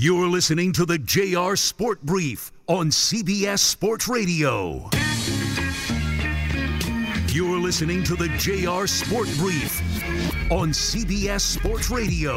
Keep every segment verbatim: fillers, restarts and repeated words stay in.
You're listening to the J R Sport Brief on C B S Sports Radio. You're listening to the J R Sport Brief on C B S Sports Radio.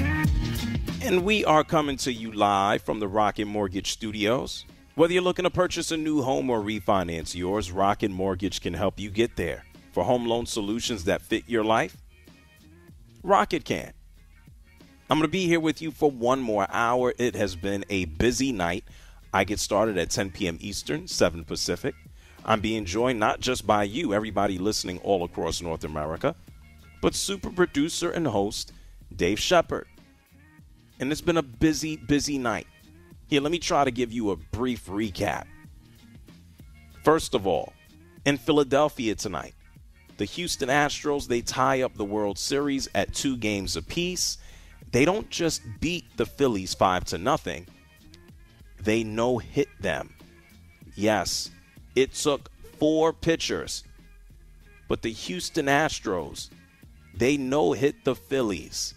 And we are coming to you live from the Rocket Mortgage Studios. Whether you're looking to purchase a new home or refinance yours, Rocket Mortgage can help you get there. For home loan solutions that fit your life, Rocket can. I'm going to be here with you for one more hour. It has been a busy night. I get started at ten p.m. Eastern, seven Pacific. I'm being joined not just by you, everybody listening all across North America, but super producer and host Dave Shepard. And it's been a busy, busy night. Here, let me try to give you a brief recap. First of all, in Philadelphia tonight, the Houston Astros, they tie up the World Series at two games apiece. They don't just beat the Phillies five to nothing. They no-hit them. Yes, it took four pitchers. But the Houston Astros, they no-hit the Phillies.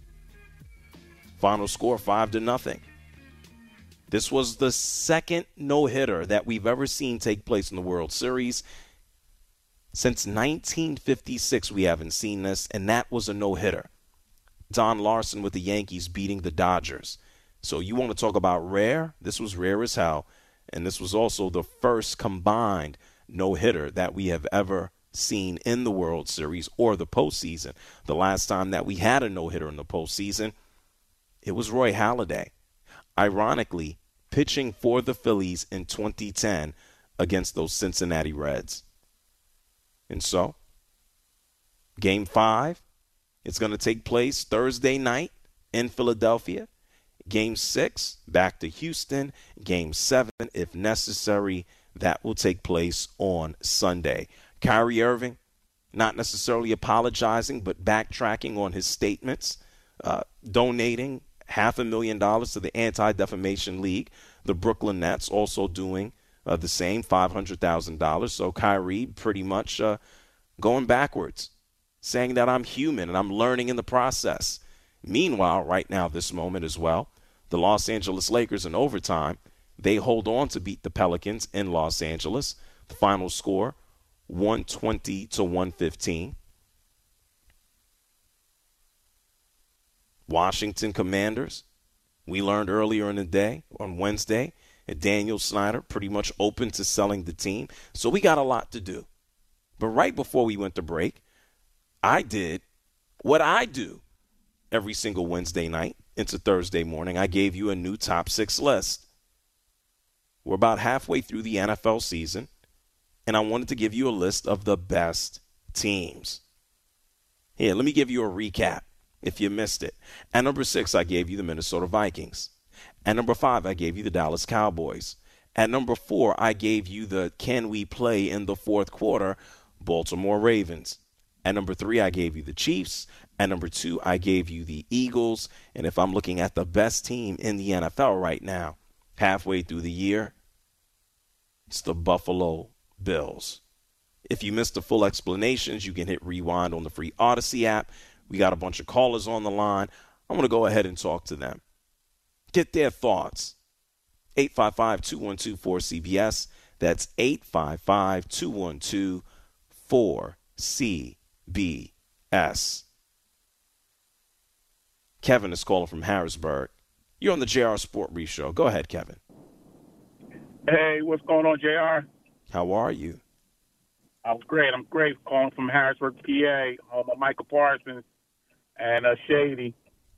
Final score five to nothing. This was the second no-hitter that we've ever seen take place in the World Series. Since nineteen fifty-six, we haven't seen this, and that was a no-hitter. Don Larson with the Yankees beating the Dodgers. So you want to talk about rare? This was rare as hell. And this was also the first combined no-hitter that we have ever seen in the World Series or the postseason. The last time that we had a no-hitter in the postseason, it was Roy Halladay. Ironically, pitching for the Phillies in twenty ten against those Cincinnati Reds. And so, Game five. It's going to take place Thursday night in Philadelphia. Game six, back to Houston. Game seven, if necessary, that will take place on Sunday. Kyrie Irving, not necessarily apologizing, but backtracking on his statements, uh, donating half a million dollars to the Anti-Defamation League. The Brooklyn Nets also doing uh, the same, five hundred thousand dollars. So Kyrie pretty much uh, going backwards, saying that I'm human and I'm learning in the process. Meanwhile, right now, this moment as well, the Los Angeles Lakers in overtime, they hold on to beat the Pelicans in Los Angeles. The final score, one twenty to one fifteen. Washington Commanders, we learned earlier in the day, on Wednesday, that Daniel Snyder pretty much open to selling the team. So we got a lot to do. But right before we went to break, I did what I do every single Wednesday night into Thursday morning. I gave you a new top six list. We're about halfway through the N F L season, and I wanted to give you a list of the best teams. Here, let me give you a recap if you missed it. At number six, I gave you the Minnesota Vikings. At number five, I gave you the Dallas Cowboys. At number four, I gave you the can we play in the fourth quarter Baltimore Ravens. At number three, I gave you the Chiefs. At number two, I gave you the Eagles. And if I'm looking at the best team in the N F L right now, halfway through the year, it's the Buffalo Bills. If you missed the full explanations, you can hit rewind on the free Odyssey app. We got a bunch of callers on the line. I'm going to go ahead and talk to them. Get their thoughts. eight five five, two one two, four C B S. That's eight five five, two one two, four C B S. Kevin is calling from Harrisburg. You're on the J R Sport Brief Show. Go ahead, Kevin. Hey, what's going on, J R? How are you? I'm great. I'm great. Calling from Harrisburg, P A, home of Michael Parsons and uh, Shady.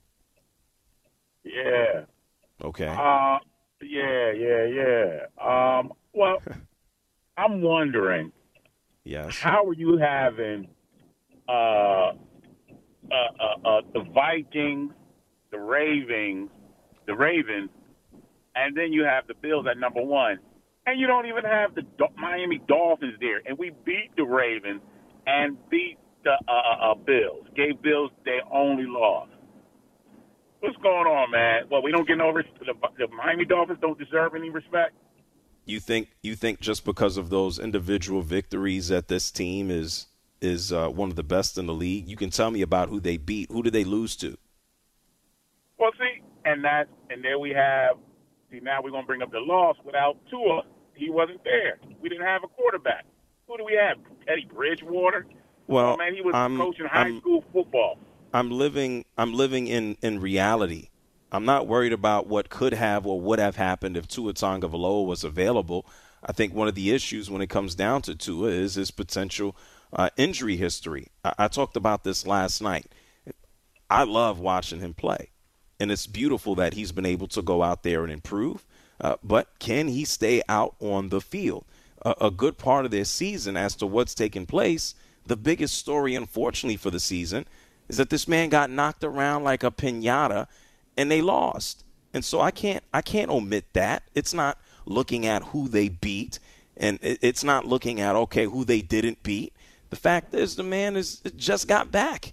Yeah. Okay. Uh, yeah, yeah, yeah. Um, well, I'm wondering. Yes. How are you having uh, uh, uh, uh, the Vikings, the Ravens, the Ravens, and then you have the Bills at number one, and you don't even have the Do- Miami Dolphins there, and we beat the Ravens and beat the uh, uh, Bills, gave Bills their only loss. What's going on, man? Well, we don't get no respect. The, the Miami Dolphins don't deserve any respect. You think you think just because of those individual victories that this team is is uh, one of the best in the league? You can tell me about who they beat. Who did they lose to? Well, see, and that, and there we have. See, now we're gonna bring up the loss without Tua. He wasn't there. We didn't have a quarterback. Who do we have? Teddy Bridgewater. Well, oh, man, he was I'm, coaching high I'm, school football. I'm living. I'm living in, in reality. I'm not worried about what could have or would have happened if Tua Tagovailoa was available. I think one of the issues when it comes down to Tua is his potential uh, injury history. I, I talked about this last night. I love watching him play, and it's beautiful that he's been able to go out there and improve. Uh, but can he stay out on the field? Uh, a good part of their season as to what's taking place, the biggest story, unfortunately, for the season is that this man got knocked around like a piñata, and they lost. And so I can't I can't omit that. It's not looking at who they beat, and it's not looking at, okay, who they didn't beat. The fact is the man is just got back.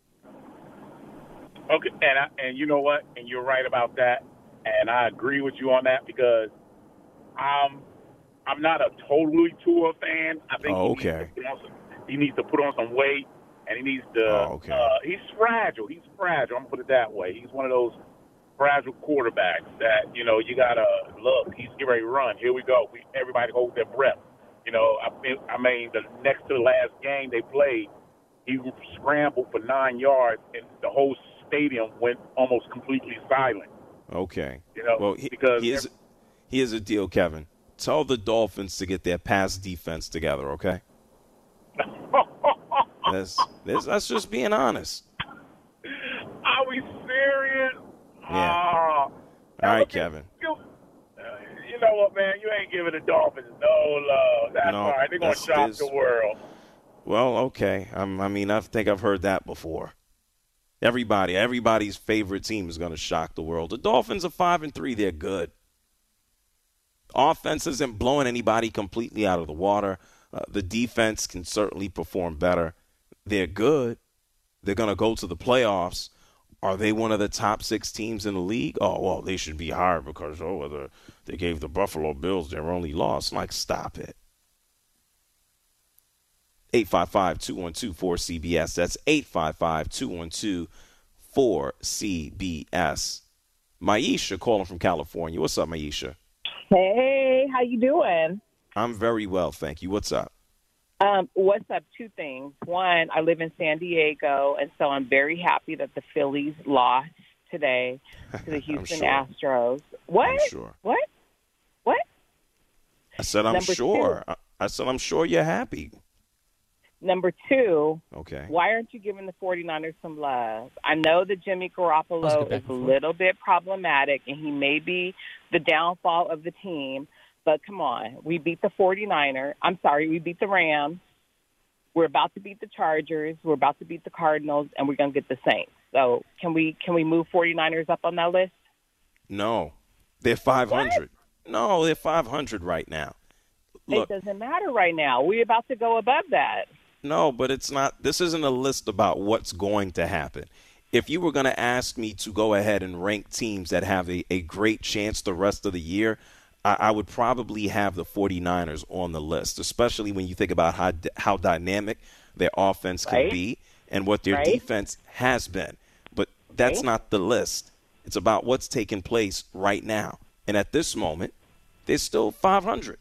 Okay, and I, and you know what? And you're right about that. And I agree with you on that because I'm I'm not a totally Tua fan. I think oh, he, okay. needs to put on some, he needs to put on some weight, and he needs to. Oh, okay. uh, he's fragile. He's fragile. I'm gonna put it that way. He's one of those fragile quarterbacks that you know you gotta look. He's getting ready to run. Here we go. We, everybody hold their breath. You know, I, I mean, the next to the last game they played, he scrambled for nine yards, and the whole stadium went almost completely silent. Okay. You know, well, he, because here's, here's a deal, Kevin. Tell the Dolphins to get their pass defense together, okay? that's, that's, that's just being honest. Are we serious? Yeah. Uh, All right, Kevin. You, uh, you know what, man? You ain't giving the Dolphins no love. That's no, all right. They're going to shock the world. Well, okay. I'm, I mean, I think I've heard that before. Everybody, everybody's favorite team is going to shock the world. The Dolphins are five and three. They're good. Offense isn't blowing anybody completely out of the water. Uh, the defense can certainly perform better. They're good. They're going to go to the playoffs. Are they one of the top six teams in the league? Oh, well, they should be higher because, oh, the, they gave the Buffalo Bills their only loss. Like, stop it. eight five five, two one two, four C B S. That's eight five five, two one two, four C B S. Maisha calling from California. What's up, Maisha? Hey, how you doing? I'm very well, thank you. What's up? Um, what's up? Two things. One, I live in San Diego, and so I'm very happy that the Phillies lost today to the Houston sure. Astros. What? I'm sure. What? What? I said I'm Number sure. two. I, I said I'm sure you're happy. Number two, okay. Why aren't you giving the 49ers some love? I know that Jimmy Garoppolo is a forth. little bit problematic, and he may be the downfall of the team, but come on. We beat the 49ers. I'm sorry, we beat the Rams. We're about to beat the Chargers. We're about to beat the Cardinals, and we're going to get the Saints. So can we can we move 49ers up on that list? No. They're five hundred. What? No, they're five hundred right now. Look, it doesn't matter right now. We're about to go above that. No, but it's not. This isn't a list about what's going to happen. If you were going to ask me to go ahead and rank teams that have a, a great chance the rest of the year, I, I would probably have the 49ers on the list, especially when you think about how how dynamic their offense can right. be and what their right. defense has been. But that's right. not the list. It's about what's taking place right now. And at this moment, they're still five hundred.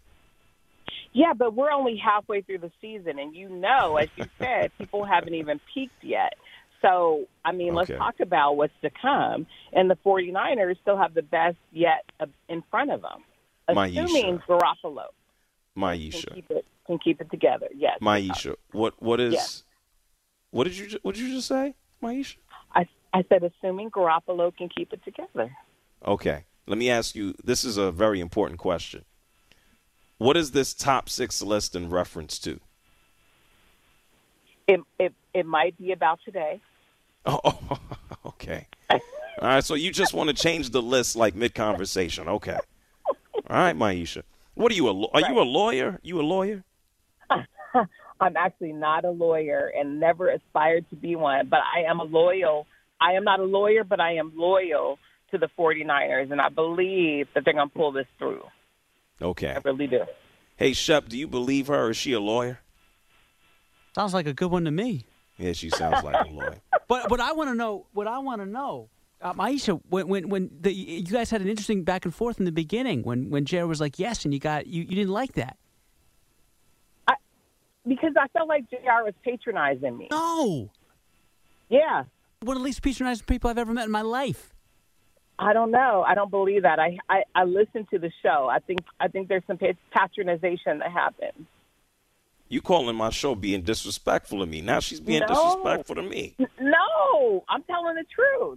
Yeah, but we're only halfway through the season, and you know, as you said, people haven't even peaked yet. So, I mean, Okay. let's talk about what's to come. And the 49ers still have the best yet in front of them, assuming Maisha. Garoppolo Maisha. can keep it, can keep it together. Yes. Maisha, what what is Yes. what did you ju- what did you just say, Maisha? I, I said assuming Garoppolo can keep it together. Okay. Let me ask you, this is a very important question. What is this top six list in reference to? It, it, it might be about today. Oh, okay. All right, so you just want to change the list like mid-conversation. Okay. All right, Maisha. What are you, a, are you a lawyer? You a lawyer? I'm actually not a lawyer and never aspired to be one, but I am a loyal. I am not a lawyer, but I am loyal to the 49ers, and I believe that they're going to pull this through. Okay. I really do. Hey, Shep, do you believe her, or is she a lawyer? Sounds like a good one to me. Yeah, she sounds like a lawyer. But what I want to know, what I want to know, Uh, Maisha, when when when the, you guys had an interesting back and forth in the beginning, when when J R was like yes, and you got you, you didn't like that. I, because I felt like J R was patronizing me. No. Yeah. One of the least patronizing people I've ever met in my life. I don't know. I don't believe that. I, I, I listened to the show. I think I think there's some patronization that happens. You calling my show being disrespectful to me. Now she's being No. disrespectful to me. No, I'm telling the truth.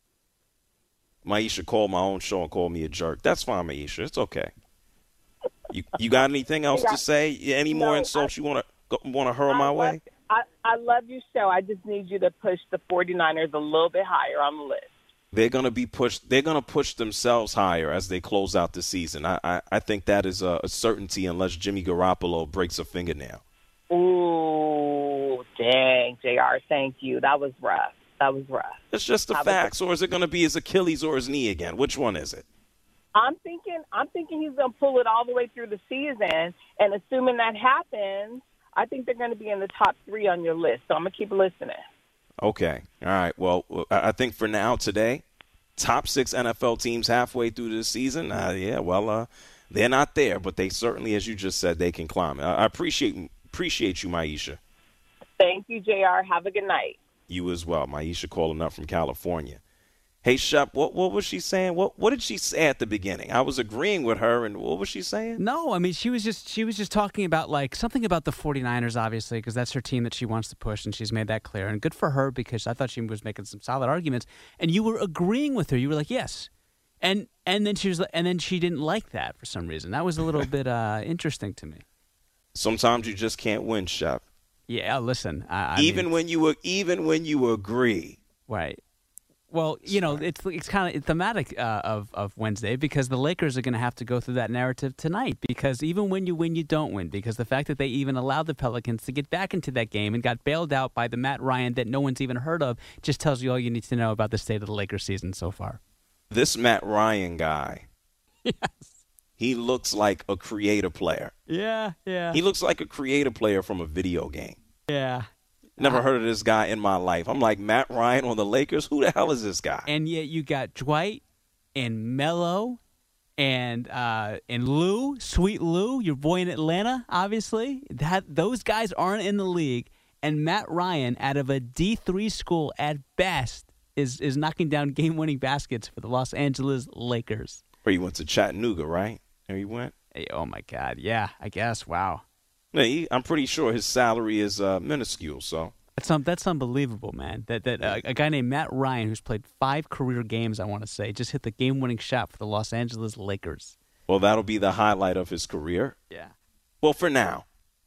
Maisha called my own show and called me a jerk. That's fine, Maisha. It's okay. You you got anything else to say? Any more No, insults I, you want to want to hurl I my love, way? I, I love your show. I just need you to push the 49ers a little bit higher on the list. They're gonna be pushed. They're gonna push themselves higher as they close out the season. I I, I think that is a, a certainty unless Jimmy Garoppolo breaks a fingernail. Ooh, dang, J R, thank you. That was rough. That was rough. It's just the How facts, or is it going to be his Achilles or his knee again? Which one is it? I'm thinking I'm thinking he's going to pull it all the way through the season, and assuming that happens, I think they're going to be in the top three on your list. So I'm going to keep listening. Okay. All right. Well, I think for now today, top six N F L teams halfway through the season. Uh, yeah, well, uh, they're not there, but they certainly, as you just said, they can climb. I appreciate appreciate you, Maisha. Thank you, J R. Have a good night. You as well. Maisha calling up from California. Hey, Shep, what what was she saying? What what did she say at the beginning? I was agreeing with her, and what was she saying? No, I mean, she was just she was just talking about, like, something about the 49ers, obviously, because that's her team that she wants to push, and she's made that clear. And good for her, because I thought she was making some solid arguments. And you were agreeing with her. You were like, yes. And and then she was, and then she didn't like that for some reason. That was a little bit uh, interesting to me. Sometimes you just can't win, Shep. Yeah, listen. I, I even mean, when you even when you agree. Right. Well, you know, it's it's kind of thematic uh, of of Wednesday, because the Lakers are going to have to go through that narrative tonight. Because even when you win, you don't win. Because the fact that they even allowed the Pelicans to get back into that game and got bailed out by the Matt Ryan that no one's even heard of just tells you all you need to know about the state of the Lakers season so far. This Matt Ryan guy. Yes. He looks like a creative player. Yeah, yeah. He looks like a creative player from a video game. Yeah. Never heard of this guy in my life. I'm like, Matt Ryan on the Lakers? Who the hell is this guy? And yet you got Dwight and Melo and uh, and Lou, Sweet Lou, your boy in Atlanta, obviously. That those guys aren't in the league. And Matt Ryan, out of a D three school at best, is is knocking down game-winning baskets for the Los Angeles Lakers. Where he went to Chattanooga, right? There he went? Hey, oh, my God. Yeah, I guess. Wow. Yeah, he, I'm pretty sure his salary is uh, minuscule, so. That's um, that's unbelievable, man. That that uh, a guy named Matt Ryan, who's played five career games, I want to say, just hit the game-winning shot for the Los Angeles Lakers. Well, that'll be the highlight of his career. Yeah. Well, for now.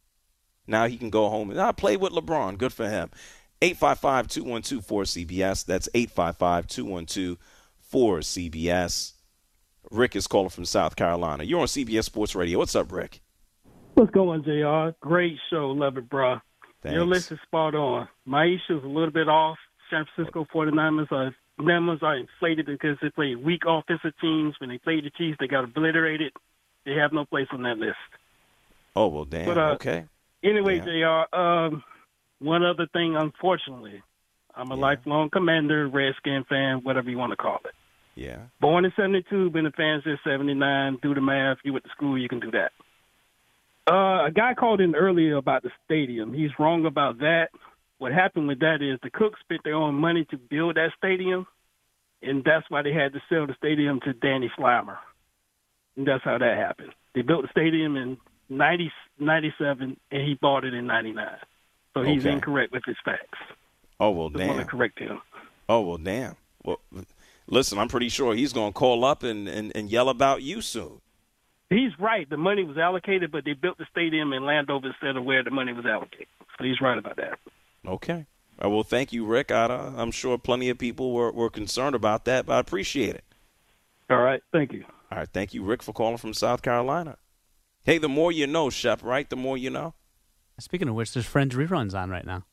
Now he can go home and I play with LeBron. Good for him. eight five five, two one two, four C B S. That's eight five five, two one two, four C B S. Rick is calling from South Carolina. You're on C B S Sports Radio. What's up, Rick? What's going on, J R? Great show. Love it, bro. Thanks. Your list is spot on. Maisha is a little bit off. San Francisco 49ers are, numbers are inflated because they play weak offensive teams. When they play the Chiefs, they got obliterated. They have no place on that list. Oh, well, damn. But, uh, okay. Anyway, Yeah. J R, um, one other thing, unfortunately, I'm a Yeah. lifelong Commander, Redskin fan, whatever you want to call it. Yeah. Born in seventy-two, been a fan since seventy-nine. Do the math. You went to school, you can do that. Uh, a guy called in earlier about the stadium. He's wrong about that. What happened with that is the Cooks spent their own money to build that stadium, and that's why they had to sell the stadium to Danny Slammer. And that's how that happened. They built the stadium in ninety, ninety-seven, and he bought it in ninety-nine. So he's Okay. incorrect with his facts. Oh, well, Just want damn. to correct him. Oh, well, damn. Well, listen, I'm pretty sure he's going to call up and, and, and yell about you soon. He's right. The money was allocated, but they built the stadium in Landover instead of where the money was allocated. So he's right about that. Okay. Uh, well, thank you, Rick. I, uh, I'm sure plenty of people were, were concerned about that, but I appreciate it. All right. Thank you. All right. Thank you, Rick, for calling from South Carolina. Hey, the more you know, Shep, right? The more you know. Speaking of which, there's Friends reruns on right now.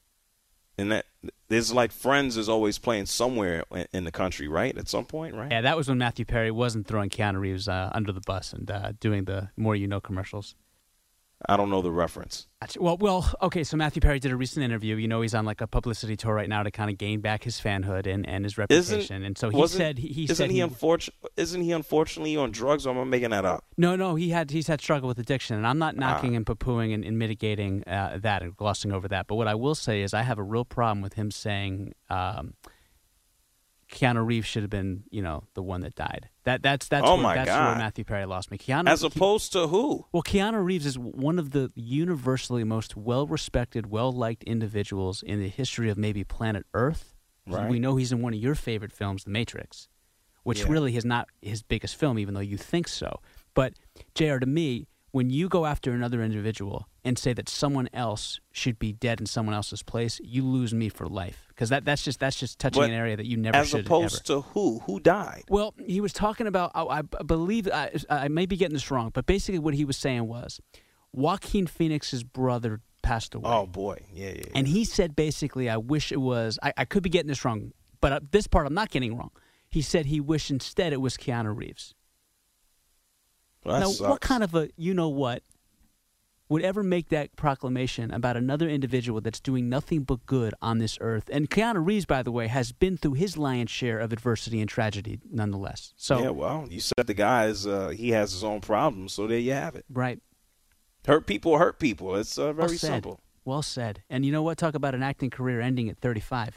And that there's like Friends is always playing somewhere in, in the country, right? At some point, right? Yeah, that was when Matthew Perry wasn't throwing Keanu Reeves uh, under the bus and uh, doing the More You Know commercials. I don't know the reference. Well, well, okay. So Matthew Perry did a recent interview. You know, he's on like a publicity tour right now to kind of gain back his fanhood and, and his reputation. Isn't, and so he said he, he isn't said he, he unfortun- Isn't he unfortunately on drugs? Or am I making that up? No, no. He had he's had struggle with addiction, and I'm not knocking Ah. and poo-pooing and, and mitigating uh, that and glossing over that. But what I will say is I have a real problem with him saying um, Keanu Reeves should have been, you know, the one that died. That that's that's Oh where, my that's God. where Matthew Perry lost me. Keanu, As opposed to who? Well, Keanu Reeves is one of the universally most well-respected, well-liked individuals in the history of maybe planet Earth. Right. We know he's in one of your favorite films, The Matrix, which Yeah. really is not his biggest film, even though you think so. But, J R, to me, when you go after another individual and say that someone else should be dead in someone else's place, you lose me for life. Because that, that's just that's just touching But an area that you never As should opposed ever. to who? Who died? Well, he was talking about, I, I believe, I, I may be getting this wrong, but basically what he was saying was Joaquin Phoenix's brother passed away. Oh, boy. Yeah, yeah, yeah. And he said basically, I wish it was, I, I could be getting this wrong, but uh, this part I'm not getting wrong. He said he wished instead it was Keanu Reeves. Well, that now, sucks. what kind of a you-know-what would ever make that proclamation about another individual that's doing nothing but good on this earth? And Keanu Reeves, by the way, has been through his lion's share of adversity and tragedy nonetheless. So, Yeah, well, you said the guy is, uh, he has his own problems, so there you have it. right. Hurt people hurt people. It's uh, very Well said. simple. Well said. And you know what? Talk about an acting career ending at thirty-five.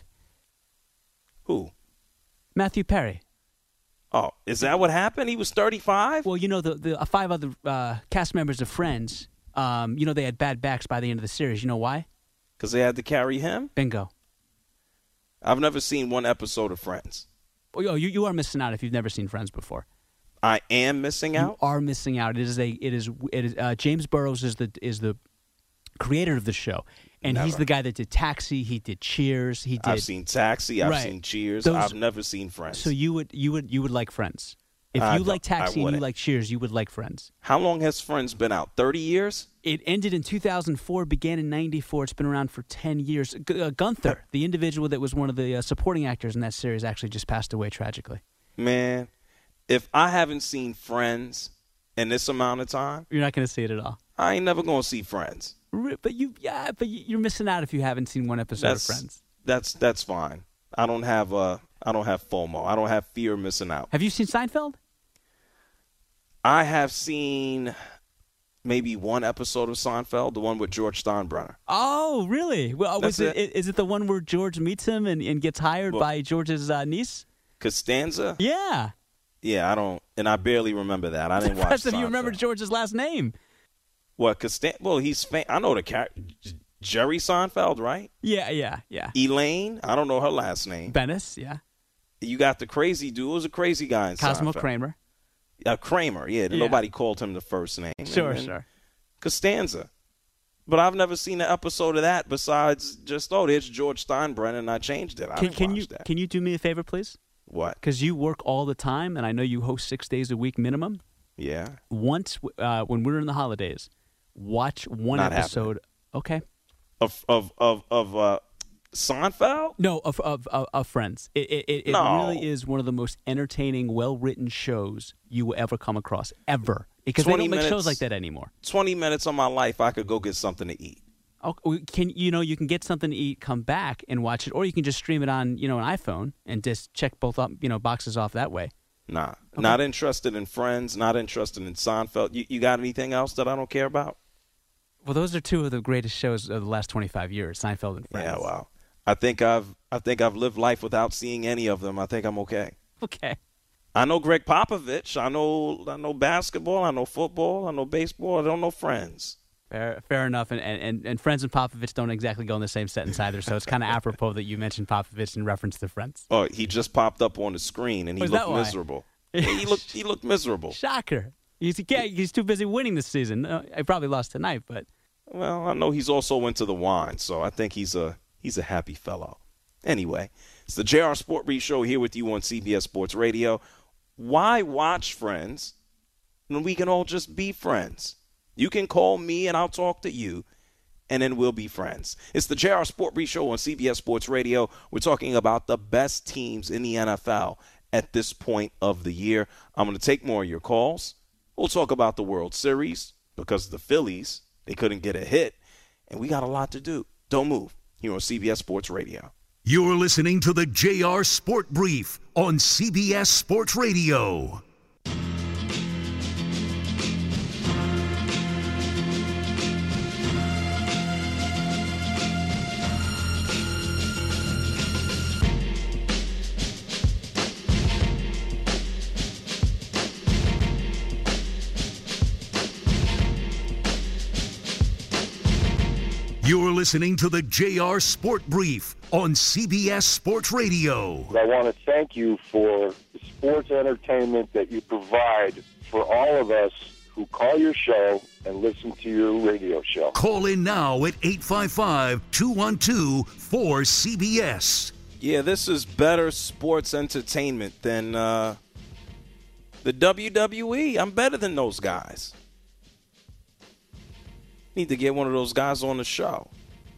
Who? Matthew Perry. Oh, is that what happened? He was thirty-five? Well, you know, the, the uh, five other uh, cast members of Friends, um, you know, they had bad backs by the end of the series. You know why? Because they had to carry him? Bingo. I've never seen one episode of Friends. Oh, you, you are missing out if you've never seen Friends before. I am missing out? You are missing out. It is a. It is. It is. Uh, James Burrows is the is the creator of the show, and he's Never. the guy that did Taxi. He did Cheers. He did. I've seen Taxi. I've Right. seen Cheers. Those- I've never seen Friends. So you would you would you would like Friends. If I you don't- like Taxi I and you wouldn't. like Cheers, you would like Friends. How long has Friends been out? thirty years? It ended in two thousand four, began in ninety-four. It's been around for ten years. G- uh, Gunther, the individual that was one of the uh, supporting actors in that series, actually just passed away tragically. Man, if I haven't seen Friends in this amount of time, You're not going to see it at all. I ain't never going to see Friends. Re- But you, yeah, but you- you're missing out if you haven't seen one episode That's of Friends. that's that's fine. I don't have uh I don't have FOMO. I don't have fear of missing out. Have you seen Seinfeld? I have seen maybe one episode of Seinfeld, the one with George Steinbrenner. Oh, really? Well, was That's it, is it the one where George meets him and, and gets hired Well- by George's uh, niece? Costanza? Yeah. Yeah, I don't, and I barely remember that. I didn't watch Impressive you Seinfeld. remember George's last name. What, Costanza? Well, he's fam- I know the character. Jerry Seinfeld, right? Yeah, yeah, yeah. Elaine, I don't know her last name. Bennis, yeah. You got the crazy dude. Who was a crazy guy in Cosmo Seinfeld? Kramer. Uh, Kramer, yeah. Yeah. Nobody called him the first name. Sure, And then sure. Costanza. But I've never seen an episode of that besides just, oh, there's George Steinbrenner, and I changed it. I Can, didn't can watch you that. can you do me a favor, please? What? Because you work all the time, and I know you host six days a week minimum. Yeah. Once, uh, when we're in the holidays, watch one Not episode. Okay. Of of of of uh, Seinfeld? No, of of of, of Friends. It it, it, it No. really is one of the most entertaining, well written shows you will ever come across ever. Because they twenty don't make shows minutes. like that anymore. Twenty minutes of my life, I could go get something to eat. Oh, can you know you can get something to eat, come back and watch it, or you can just stream it on you know an iPhone and just check both up you know boxes off that way. Nah, not interested in Friends. Not interested in Seinfeld. You, you got anything else that I don't care about? Well, those are two of the greatest shows of the last twenty-five years, Seinfeld and Friends. Yeah, wow. I think I've I think I've lived life without seeing any of them. I think I'm okay. Okay. I know Greg Popovich. I know I know basketball. I know football. I know baseball. I don't know Friends. Fair, fair enough. And, and, and Friends and Popovich don't exactly go in the same sentence either, so it's kind of apropos that you mentioned Popovich in reference to Friends. Oh, he just popped up on the screen and he Oh, is looked that why? miserable. Yeah, he looked he looked miserable. Shocker. He's, yeah, he's too busy winning this season. Uh, I probably lost tonight, but Well, I know he's also into the wine, so I think he's a he's a happy fellow. Anyway, it's the J R Sport Brief Show here with you on C B S Sports Radio. Why watch Friends when we can all just be friends? You can call me and I'll talk to you, and then we'll be friends. It's the J R Sport Brief Show on C B S Sports Radio. We're talking about the best teams in the N F L at this point of the year. I'm going to take more of your calls. We'll talk about the World Series because the Phillies They couldn't get a hit, and we got a lot to do. Don't move. Here on C B S Sports Radio. You're listening to the J R Sport Brief on C B S Sports Radio. You're listening to the J R Sport Brief on C B S Sports Radio. I want to thank you for the sports entertainment that you provide for all of us who call your show and listen to your radio show. Call in now at eight five five, two one two, four C B S. Yeah, this is better sports entertainment than uh, the W W E. I'm better than those guys. Need to get one of those guys on the show.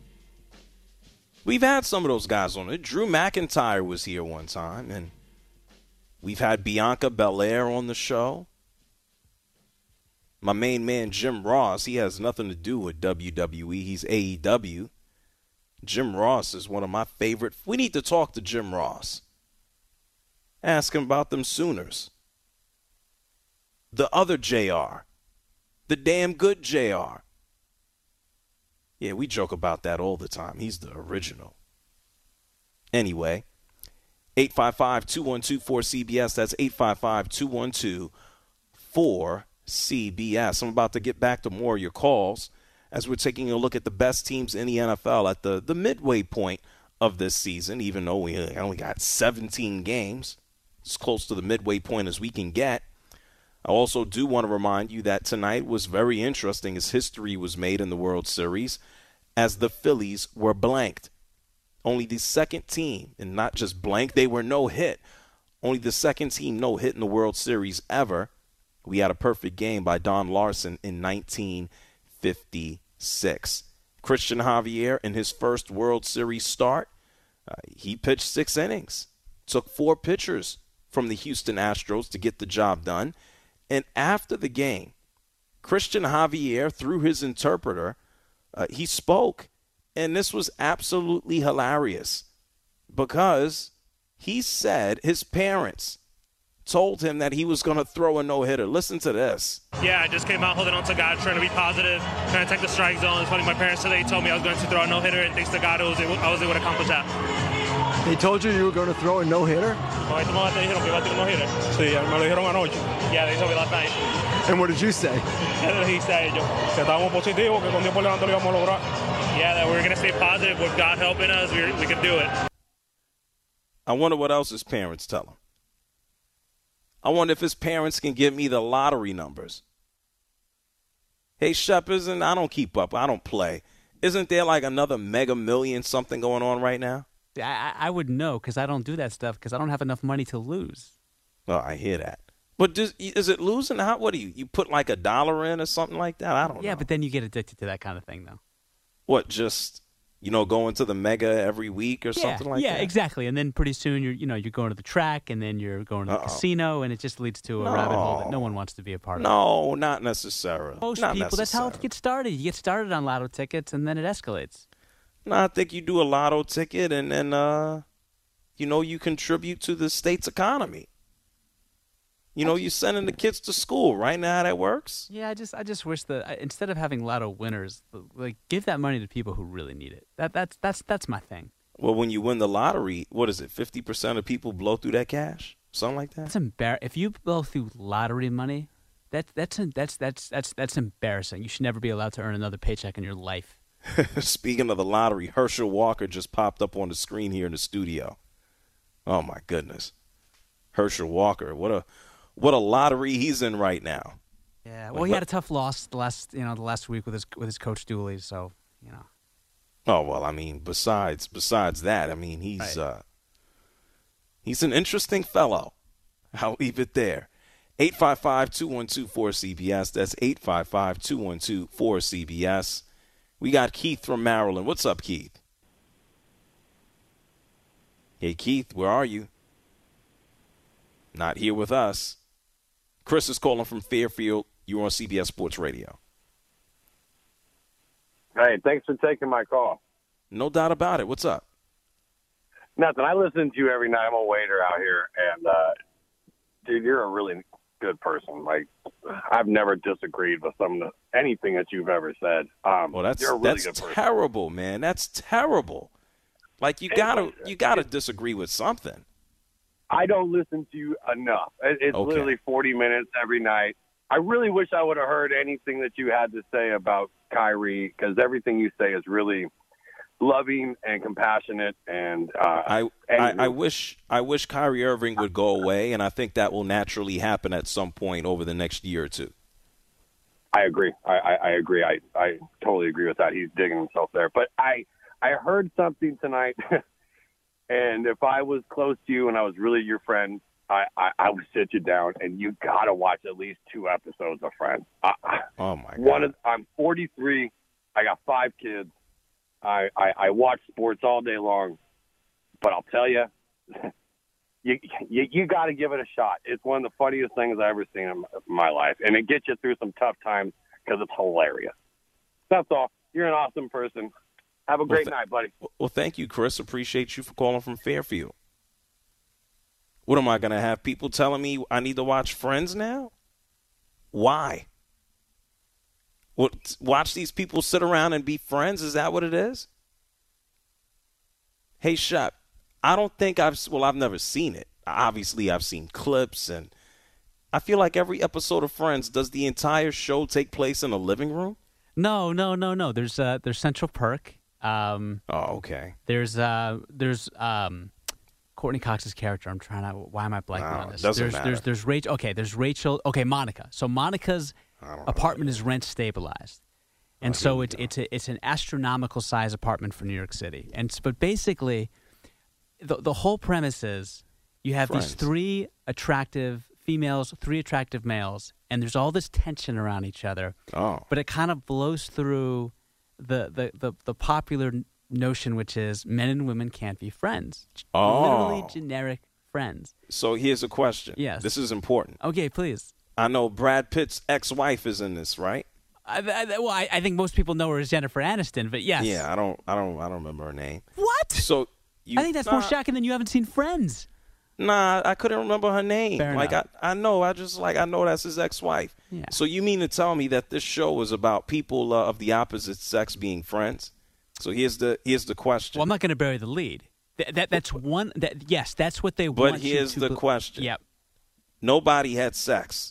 We've had some of those guys on it. Drew McIntyre was here one time, and we've had Bianca Belair on the show. My main man, Jim Ross, he has nothing to do with W W E. He's A E W. Jim Ross is one of my favorite. We need to talk to Jim Ross. Ask him about them Sooners. The other J R. The damn good J R. Yeah, we joke about that all the time. He's the original. Anyway, eight five five, two one two, four C B S. That's eight five five, two one two, four C B S. I'm about to get back to more of your calls as we're taking a look at the best teams in the N F L at the, the midway point of this season, even though we only got seventeen games. It's close to the midway point as we can get. I also do want to remind you that tonight was very interesting as history was made in the World Series as the Phillies were blanked. Only the second team, and not just blank, they were no hit. Only the second team no hit in the World Series ever. We had a perfect game by Don Larson in nineteen fifty-six. Christian Javier, in his first World Series start, uh, he pitched six innings. Took four pitchers from the Houston Astros to get the job done. And after the game, Christian Javier, through his interpreter, uh, he spoke. And this was absolutely hilarious because he said his parents told him that he was going to throw a no-hitter. Listen to this. Yeah, I just came out holding on to God, trying to be positive, trying to take the strike zone. It's funny, my parents today told me I was going to throw a no-hitter, and thanks to God, I was able, I was able to accomplish that. They told you you were going to throw a no-hitter? Yeah, they told me last night. And what did you say? He said, yeah, that we were going to stay positive with God helping us. We, we could do it. I wonder what else his parents tell him. I wonder if his parents can give me the lottery numbers. Hey, Shep, isn't, I don't keep up. I don't play. Isn't there like another mega million something going on right now? I, I would know because I don't do that stuff because I don't have enough money to lose. Oh, I hear that. But does, is it losing? How? What do you, you put like a dollar in or something like that? I don't yeah, know. Yeah, but then you get addicted to that kind of thing, though. What, just, you know, going to the mega every week or yeah, something like yeah, that? Yeah, exactly. And then pretty soon you're, you know, you're going to the track and then you're going to the Uh-oh. casino and it just leads to a no. rabbit hole that no one wants to be a part of. No, not necessarily. Most not people, that's how it necessarily. gets started. You get started on lotto tickets and then it escalates. No, I think you do a lotto ticket and then, uh, you know, you contribute to the state's economy. You know, you're sending the kids to school, right? Now how that works? Yeah, I just I just wish that I, instead of having lotto winners, like give that money to people who really need it. That that's that's that's my thing. Well, when you win the lottery, what is it? fifty percent of people blow through that cash? Something like that? That's embar- If you blow through lottery money, that, that's that's that's that's that's embarrassing. You should never be allowed to earn another paycheck in your life. Speaking of the lottery, Herschel Walker just popped up on the screen here in the studio. Oh my goodness. Herschel Walker, what a what a lottery he's in right now. Yeah, well, he had a tough loss the last, you know, the last week with his with his coach Dooley, so, you know. Oh, well, I mean, besides besides that, I mean, he's right. uh he's an interesting fellow. I'll leave it there. eight five five, two one two, four C B S. That's eight five five, two one two, four C B S. We got Keith from Maryland. What's up, Keith? Hey, Keith, where are you? Not here with us. Chris is calling from Fairfield. You're on C B S Sports Radio. Hey, thanks for taking my call. No doubt about it. What's up? Nothing. I listen to you every night. I'm a waiter out here, and uh, dude, you're a really good person. Like, I've never disagreed with some of the, anything that you've ever said. Um, well, that's you're a really that's good person. terrible, man. That's terrible. Like, you gotta you gotta disagree with something. I don't listen to you enough. It- It's Okay. literally forty minutes every night. I really wish I would have heard anything that you had to say about Kyrie, because everything you say is really loving and compassionate. And uh, I, and I I wish I wish Kyrie Irving would go away, and I think that will naturally happen at some point over the next year or two. I agree. I, I, I agree. I, I totally agree with that. He's digging himself there. But I I heard something tonight, and if I was close to you and I was really your friend, I, I, I would sit you down, and you got to watch at least two episodes of Friends. I, Oh my God! one of, I'm forty-three. I got five kids. I, I, I watch sports all day long. But I'll tell you, you you, you got to give it a shot. It's one of the funniest things I've ever seen in my life, and it gets you through some tough times because it's hilarious. That's all. You're an awesome person. Have a Well, great th- night, buddy. Well, thank you, Chris. Appreciate you for calling from Fairfield. What am I going to have people telling me I need to watch Friends now? Why? What, watch these people sit around and be friends? Is that what it is? Hey, Shep, I don't think I've – well, I've never seen it. Obviously, I've seen clips, and I feel like every episode of Friends, does the entire show take place in a living room? No, no, no, no. There's uh, there's Central Perk. Um, Oh, okay. there's uh, there's um, Courtney Cox's character. I'm trying to. Why am I blanking No, on this? it doesn't there's matter. there's there's Rachel. Okay, there's Rachel. Okay, Monica. So Monica's apartment is rent stabilized, and Oh, so it's it's a, it's an astronomical size apartment for New York City. And s- but basically, the the whole premise is you have Friends. these three attractive females, three attractive males, and there's all this tension around each other. Oh. But it kind of blows through the the the, the popular n- notion, which is men and women can't be friends. Oh. Literally generic friends. So here's a question. Yes. This is important. Okay, please. I know Brad Pitt's ex-wife is in this, right? I, I, well, I, I think most people know her as Jennifer Aniston, but yes. Yeah, I don't, I don't, I don't remember her name. What? So you, I think that's nah, more shocking than you haven't seen Friends. Nah, I couldn't remember her name. Fair like enough. I, I know, I just like I know that's his ex-wife. Yeah. So you mean to tell me that this show is about people uh, of the opposite sex being friends? So here's the here's the question. Well, I'm not going to bury the lead. That, that that's one. That yes, that's what they But want. you here's to the be- question. Yep. Nobody had sex.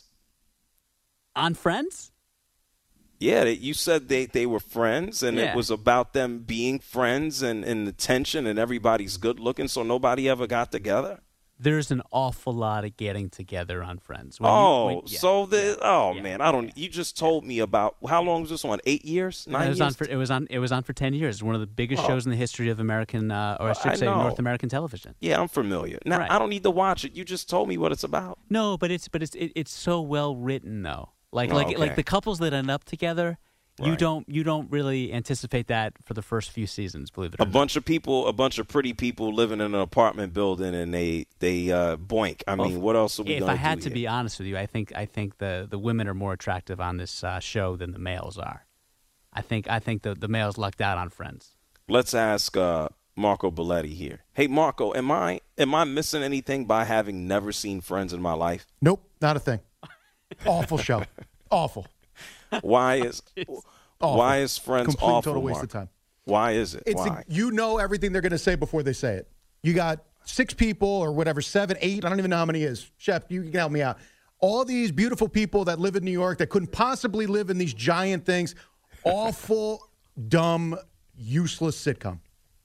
On Friends. Yeah, they, you said they, they were friends, and Yeah. it was about them being friends and, and the tension, and everybody's good looking, so nobody ever got together. There's an awful lot of getting together on Friends. When you- Oh, when- yeah, so the oh yeah. man, I don't. You just told me about how long was this one? Eight years, nine it was years. on for it was on it was on for ten years. One of the biggest Oh. shows in the history of American, uh, or I should I say, know. North American television. Yeah, I'm familiar. Now Right. I don't need to watch it. You just told me what it's about. No, but it's but it's it, it's so well written though. Like Oh, like okay. like the couples that end up together, you Right. don't you don't really anticipate that for the first few seasons. Believe it or A not. bunch of people, a bunch of pretty people living in an apartment building, and they they uh, boink. I Well, mean, what else are we If gonna I had do to here? be honest with you, I think I think the, the women are more attractive on this uh, show than the males are. I think I think the the males lucked out on Friends. Let's ask uh, Marco Belletti here. Hey, Marco, am I am I missing anything by having never seen Friends in my life? Nope, not a thing. Awful show. Awful. Why is Awful. why is Friends Complete awful? total waste Mark? of time. Why is it? It's Why? a, you know everything they're going to say before they say it. You got six people or whatever, seven, eight. I don't even know how many it is. Shep, you can help me out. All these beautiful people that live in New York that couldn't possibly live in these giant things. Awful, dumb, useless sitcom.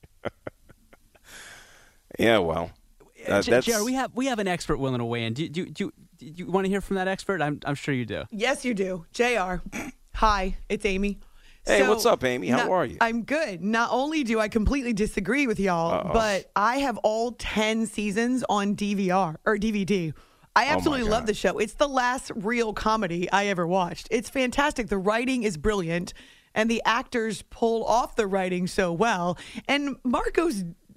Yeah, well, uh, J- that's Jared, we have we have an expert willing to weigh in. Do, do, do, do you want to hear from that expert? I'm I'm sure you do. Yes, you do. J R, hi, it's Amy. Hey, what's up, Amy? How not- are you? I'm good. Not only do I completely disagree with y'all, Uh-oh. but I have all ten seasons on D V R or D V D. I Oh, my absolutely love God. the show. It's the last real comedy I ever watched. It's fantastic. The writing is brilliant, and the actors pull off the writing so well. And Marco's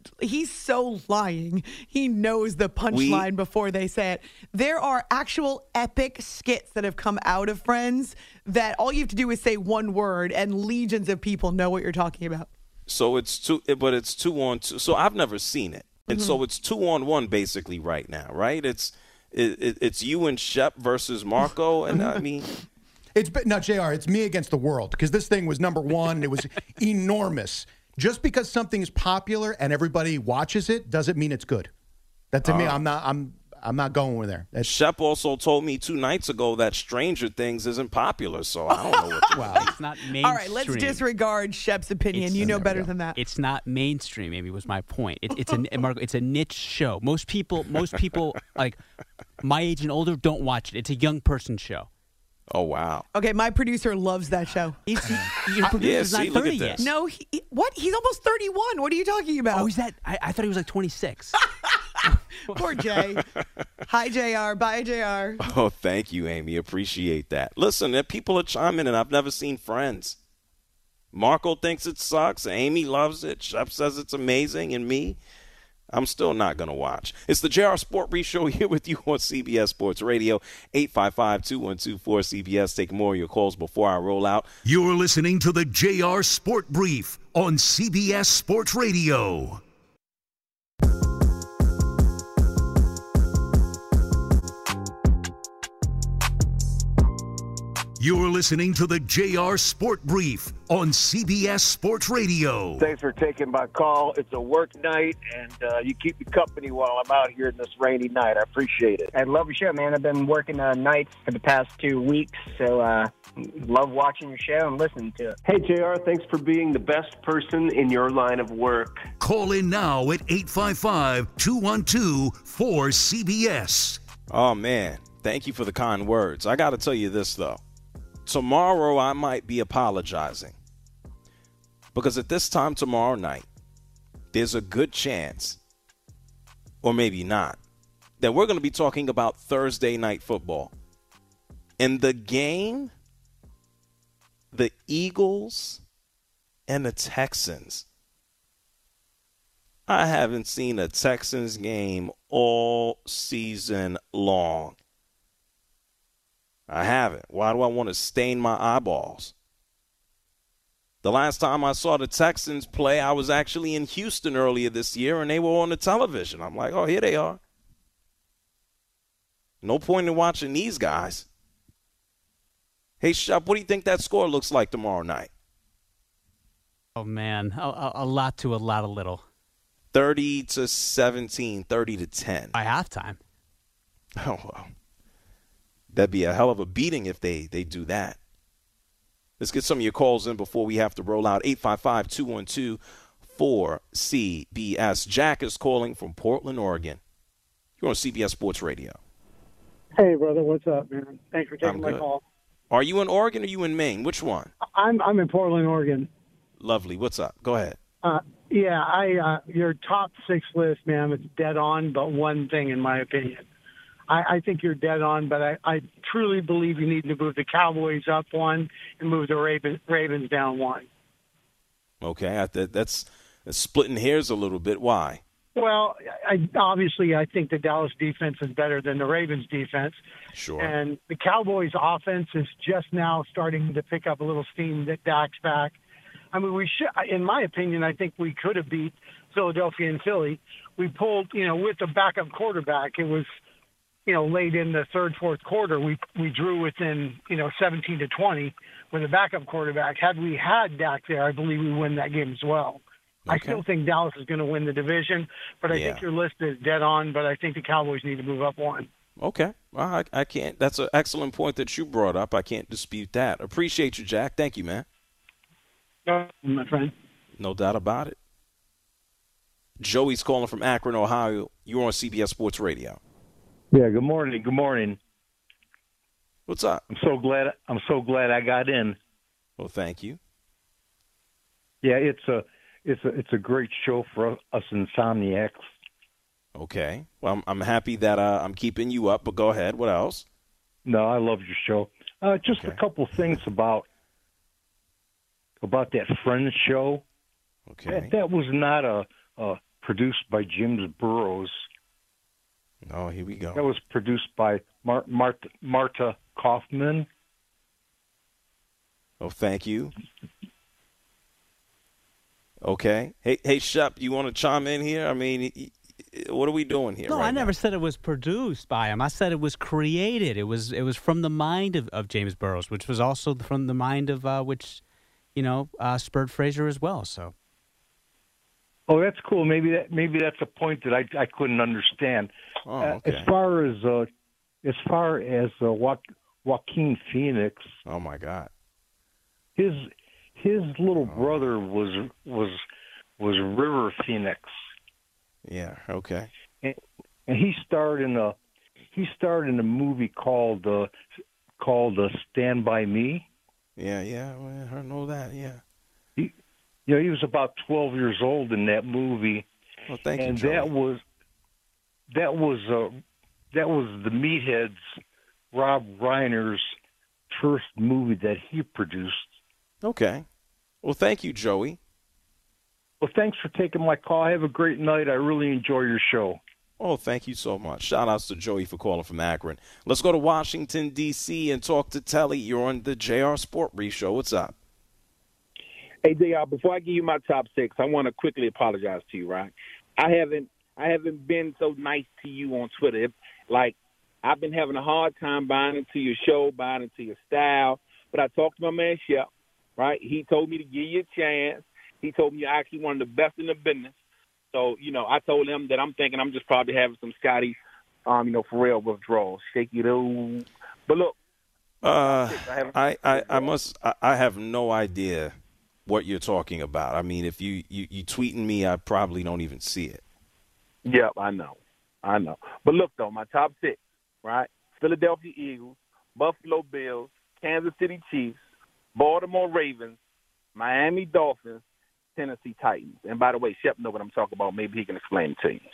he's so lying. He knows the punchline We- before they say it. There are actual epic skits that have come out of Friends that all you have to do is say one word, and legions of people know what you're talking about. So it's two, but it's two on two. So I've never seen it, and Mm-hmm. so it's two on one basically right now, right? It's it, it, it's you and Shep versus Marco, and I mean. It's no, J R, it's me against the world because this thing was number one. It was enormous. Just because something is popular and everybody watches it doesn't mean it's good. That to me, Uh, I'm not. I'm. I'm not going with there. That's, Shep also told me two nights ago that Stranger Things isn't popular, so I don't know what. wow. It's not mainstream. All right, let's disregard Shep's opinion. It's- you know there we better go. than that. It's not mainstream. Maybe was my point. It, it's a Marco, it's a niche show. Most people, most people like my age and older don't watch it. It's a young person show. Oh wow! Okay, my producer loves that show. He's, he, your producer's see, not look thirty at yet. this. No, he, what? He's almost thirty-one. What are you talking about? Oh, is that? I, I thought he was like twenty-six. Poor Jay. Hi, J R. Bye, J R. Oh, thank you, Amy. Appreciate that. Listen, there people are chiming in. I've never seen Friends. Marco thinks it sucks. Amy loves it. Shep says it's amazing, and me, I'm still not going to watch. It's the J R Sport Brief Show here with you on C B S Sports Radio. eight five five, two one two, four C B S. Take more of your calls before I roll out. You're listening to the J R Sport Brief on C B S Sports Radio. You're listening to the J R Sport Brief on C B S Sports Radio. Thanks for taking my call. It's a work night, and uh, you keep me company while I'm out here in this rainy night. I appreciate it. I love your show, man. I've been working uh, nights for the past two weeks, so uh, love watching your show and listening to it. Hey, J R, thanks for being the best person in your line of work. Call in now at eight five five, two one two, four C B S. Oh, man. Thank you for the kind words. I got to tell you this, though. Tomorrow, I might be apologizing. Because at this time tomorrow night, there's a good chance, or maybe not, that we're going to be talking about Thursday night football. And the game, the Eagles and the Texans. I haven't seen a Texans game all season long. I haven't. Why do I want to stain my eyeballs? The last time I saw the Texans play, I was actually in Houston earlier this year, and they were on the television. I'm like, oh, here they are. No point in watching these guys. Hey, Shep, what do you think that score looks like tomorrow night? Oh man, a, a, a lot to a lot of little. thirty to seventeen, thirty to ten. By halftime. Oh, well. That'd be a hell of a beating if they, they do that. Let's get some of your calls in before we have to roll out. eight five five, two one two, four C B S. Jack is calling from Portland, Oregon. You're on C B S Sports Radio. Hey, brother. What's up, man? Thanks for taking I'm my good. call. Are you in Oregon or are you in Maine? Which one? I'm I'm in Portland, Oregon. Lovely. What's up? Go ahead. Uh, yeah, I uh, your top six list, man. It's dead on, but one thing, in my opinion. I, I think you're dead on, but I, I truly believe you need to move the Cowboys up one and move the Ravens, Ravens down one. Okay. I, that, that's, that's splitting hairs a little bit. Why? Well, I, obviously, I think the Dallas defense is better than the Ravens defense. Sure. And the Cowboys offense is just now starting to pick up a little steam that Dak's back. I mean, we should, in my opinion, I think we could have beat Philadelphia and Philly. We pulled, you know, with the backup quarterback, it was, you know, late in the third, fourth quarter, we we drew within, you know, seventeen to twenty with a backup quarterback. Had we had Dak there, I believe we win that game as well. Okay. I still think Dallas is going to win the division, but I Yeah. think your list is dead on, but I think the Cowboys need to move up one. Okay. Well, I, I can't. That's an excellent point that you brought up. I can't dispute that. Appreciate you, Jack. Thank you, man. No, my friend. No doubt about it. Joey's calling from Akron, Ohio. You're on C B S Sports Radio. Yeah, good morning. Good morning. What's up? I'm so glad I'm so glad I got in. Well, thank you. Yeah, it's a it's a it's a great show for us insomniacs. Okay. Well, I'm, I'm happy that uh, I'm keeping you up, but go ahead. What else? No, I love your show. Uh, just Okay. a couple things about about that Friends show. Okay. That, that was not a, a produced by James Burrows. Oh, here we go. That was produced by Mar- Marta, Marta Kaufman. Oh, thank you. Okay. Hey, hey, Shep, you want to chime in here? I mean, what are we doing here? No, right I never now? said it was produced by him. I said it was created. It was it was from the mind of, of James Burrows, which was also from the mind of uh, which, you know, uh, spurred Frazier as well. So. Oh, that's cool. Maybe that maybe that's a point that I I couldn't understand. Oh, Uh, okay. as far as uh, as far as uh, jo- Joaquin Phoenix. Oh my God. His his little Oh. brother was was was River Phoenix. Yeah. Okay. And, and he starred in a he starred in a movie called uh, called uh, Stand by Me. Yeah. Yeah. Well, I know that. Yeah. He, you know, he was about twelve years old in that movie. Well, thank and you, Joey. that was that was uh, that was the Meatheads, Rob Reiner's first movie that he produced. Okay. Well, thank you, Joey. Well, thanks for taking my call. Have a great night. I really enjoy your show. Oh, thank you so much. Shout outs to Joey for calling from Akron. Let's go to Washington, D C and talk to Telly. You're on the J R Sport Brief Show. What's up? Hey, J R, before I give you my top six, I want to quickly apologize to you, right? I haven't I haven't been so nice to you on Twitter. Like, I've been having a hard time buying into your show, buying into your style. But I talked to my man, Shep, right? He told me to give you a chance. He told me you're actually one of the best in the business. So, you know, I told him that I'm thinking I'm just probably having some Scotty, um, you know, for real withdrawals. Shaky though. But look. Uh, I, I, I must I, I have no idea what you're talking about. I mean, if you, you, you tweeting me, I probably don't even see it. Yep, I know. I know. But look, though, my top six, right? Philadelphia Eagles, Buffalo Bills, Kansas City Chiefs, Baltimore Ravens, Miami Dolphins, Tennessee Titans. And by the way, Shep know what I'm talking about. Maybe he can explain it to you.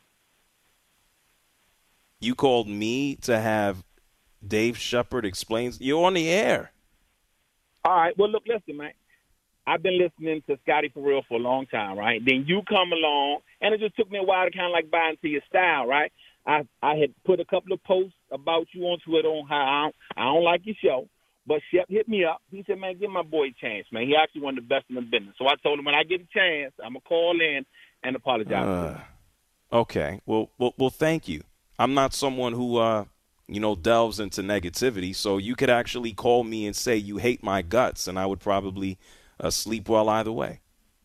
You called me to have Dave Shepard explain. You're on the air. All right. Well, look, listen, man. I've been listening to Scotty for real for a long time, right? Then you come along, and it just took me a while to kind of like buy into your style, right? I I had put a couple of posts about you on Twitter on how I don't, I don't like your show. But Shep hit me up. He said, man, give my boy a chance, man. He actually one of the best in the business. So I told him when I get a chance, I'm going to call in and apologize Uh, to him. okay. Well, well, well, thank you. I'm not someone who, uh, you know, delves into negativity. So you could actually call me and say you hate my guts, and I would probably uh, sleep well either way.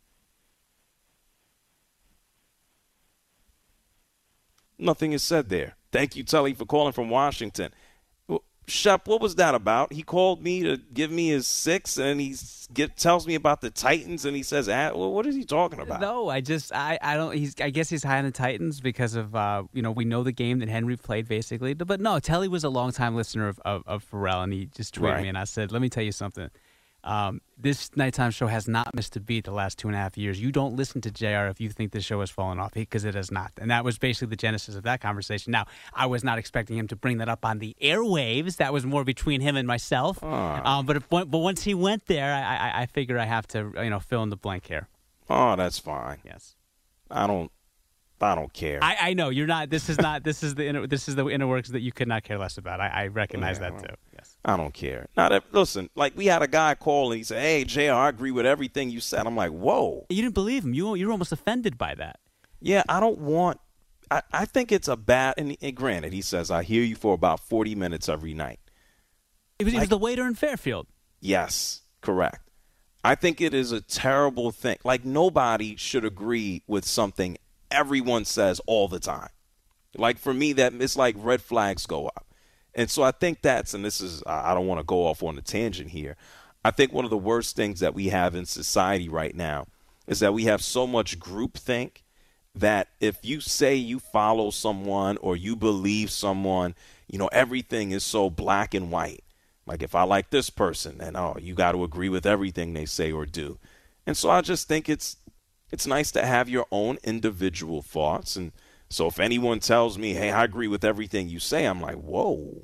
Nothing is said there. Thank you, Tully, for calling from Washington. Well, Shep, what was that about? He called me to give me his six, and he get, tells me about the Titans, and he says, ah, well, what is he talking about? No, I just I, I don't. He's I guess he's high on the Titans because of uh you know we know the game that Henry played basically. But no, Telly was a longtime listener of of, of Pharrell, and he just tweeted Right. me, and I said, let me tell you something. Um, this nighttime show has not missed a beat the last two and a half years. You don't listen to J R if you think this show has fallen off, because it has not. And that was basically the genesis of that conversation. Now, I was not expecting him to bring that up on the airwaves. That was more between him and myself. Um, but if, but once he went there, I, I, I figure I have to you know fill in the blank here. Oh, that's fine. Yes. I don't. I don't care. I, I know you're not. This is not. This is the inner, this is the inner works that you could not care less about. I, I recognize Yeah, that too. Yes. I don't care. Now, that, listen, like we had a guy call and he said, hey, J R, I agree with everything you said. I'm like, whoa. You didn't believe him. You you're almost offended by that. Yeah, I don't want I, I think it's a bad and, and granted, he says, I hear you for about forty minutes every night. It was, Like- it was the waiter in Fairfield. Yes, correct. I think it is a terrible thing. Like nobody should agree with something everyone says all the time. Like for me, that it's like red flags go up. And so I think that's, and this is, I I don't want to go off on a tangent here. I think one of the worst things that we have in society right now is that we have so much groupthink that if you say you follow someone or you believe someone, you know, everything is so black and white. Like if I like this person, then, oh, you got to agree with everything they say or do. And so I just think it's, it's nice to have your own individual thoughts. And so if anyone tells me, hey, I agree with everything you say, I'm like, whoa.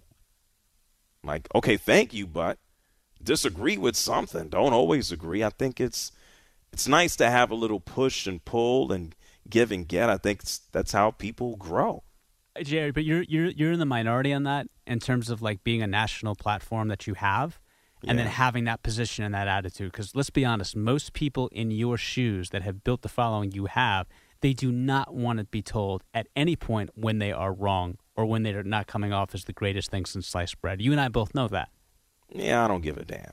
I'm like, okay, thank you, but disagree with something. Don't always agree. I think it's it's nice to have a little push and pull and give and get. I think it's, that's how people grow. Jerry, but you're you're you're in the minority on that in terms of like being a national platform that you have, and Yeah. then having that position and that attitude. Because let's be honest, most people in your shoes that have built the following you have, they do not want to be told at any point when they are wrong or when they're not coming off as the greatest thing since sliced bread. You and I both know that. Yeah, I don't give a damn.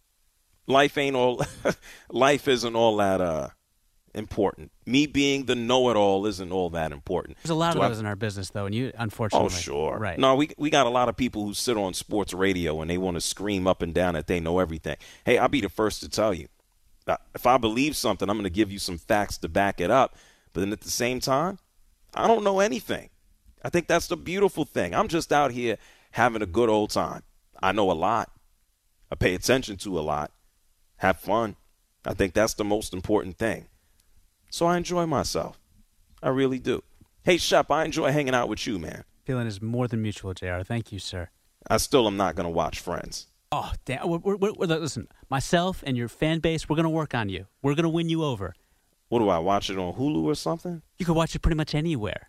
Life ain't all. Life isn't all that uh, important. Me being the know-it-all isn't all that important. There's a lot Do of I- those in our business, though, and you, unfortunately. Oh, sure. Right. No, we we got a lot of people who sit on sports radio and they want to scream up and down that they know everything. Hey, I'll be the first to tell you. uh, If I believe something, I'm going to give you some facts to back it up. But then at the same time, I don't know anything. I think that's the beautiful thing. I'm just out here having a good old time. I know a lot. I pay attention to a lot. Have fun. I think that's the most important thing. So I enjoy myself. I really do. Hey, Shep, I enjoy hanging out with you, man. Feeling is more than mutual, J R. Thank you, sir. I still am not going to watch Friends. Oh, damn. We're, we're, we're, listen, myself and your fan base, we're going to work on you. We're going to win you over. What do I watch it on Hulu or something? You can watch it pretty much anywhere.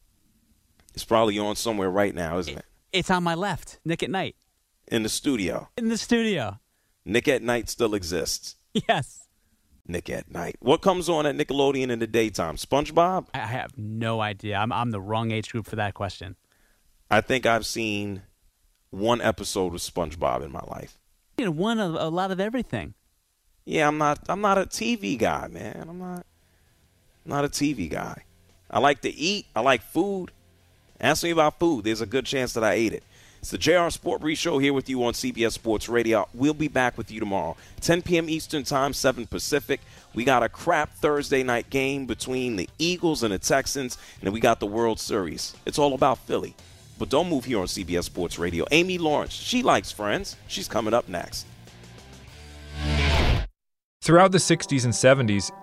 It's probably on somewhere right now, isn't it? It's on my left, Nick at Night. In the studio. In the studio. Nick at Night still exists. Yes. Nick at Night. What comes on at Nickelodeon in the daytime? SpongeBob? I have no idea. I'm I'm the wrong age group for that question. I think I've seen one episode of SpongeBob in my life. You know, one of a lot of everything. Yeah, I'm not I'm not a T V guy, man. I'm not not a T V guy. I like to eat. I like food. Ask me about food. There's a good chance that I ate it. It's the J R Sport Brief Show here with you on C B S Sports Radio. We'll be back with you tomorrow, ten p.m. Eastern Time, seven Pacific. We got a crap Thursday night game between the Eagles and the Texans, and then we got the World Series. It's all about Philly. But don't move here on C B S Sports Radio. Amy Lawrence, she likes Friends. She's coming up next. Throughout the sixties and seventies,